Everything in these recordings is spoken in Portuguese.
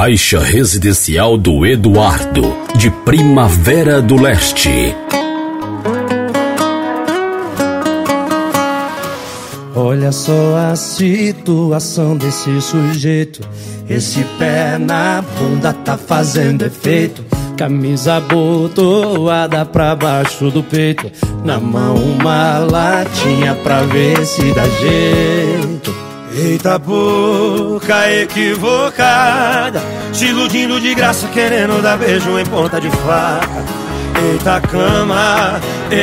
Faixa residencial do Eduardo, de Primavera do Leste. Olha só a situação desse sujeito. Esse pé na bunda tá fazendo efeito. Camisa abotoada pra baixo do peito. Na mão uma latinha pra ver se dá jeito. Eita boca equivocada, se iludindo de graça, querendo dar beijo em ponta de faca. Eita cama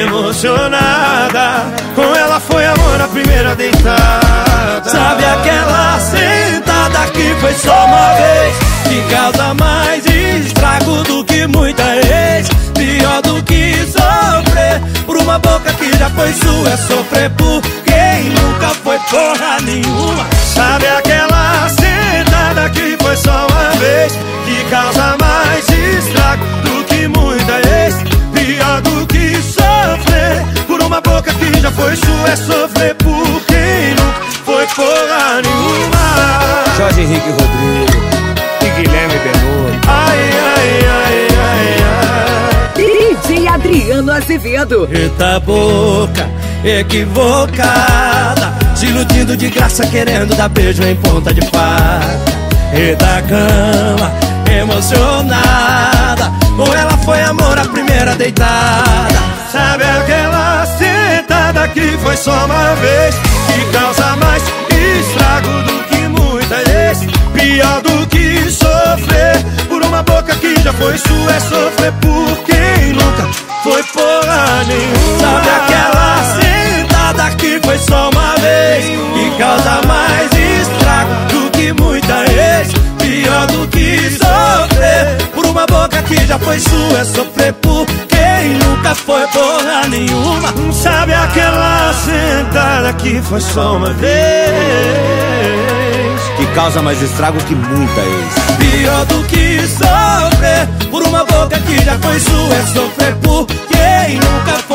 emocionada, com ela foi amor na primeira deitada. Sabe aquela sentada que foi só uma vez, que causa mais estrago do que muita ex. Pior do que sofrer por uma boca que já foi sua, é sofrer por quem nunca foi porra nenhuma. Sabe aquela sentada que foi só uma vez, que causa mais estrago do que muita ex. Pior do que sofrer por uma boca que já foi sua, é sofrer por quem nunca foi porra nenhuma. Jorge Henrique Rodrigues e Guilherme Benuto. Ai, ai, ai, ai, ai. DJ Adriano Azevedo. Eita boca equivocada, se iludindo de graça, querendo dar beijo em ponta de faca. Eita cama emocionada, com ela foi amor à primeira deitada. Sabe aquela sentada que foi só uma vez, que causa mais estrago do que muita ex. Pior do que sofrer por uma boca que já foi sua, é sofrer por quem nunca foi porra nenhuma. Sabe aquela sentada que foi só uma vez, que causa mais estrago do que muita ex. Pior do que sofrer por uma boca que já foi sua, é sofrer por quem nunca foi porra nenhuma. Sabe aquela sentada que foi só uma vez, que causa mais estrago que muita ex. Pior do que sofrer por uma boca que já foi sua, é sofrer por quem nunca foi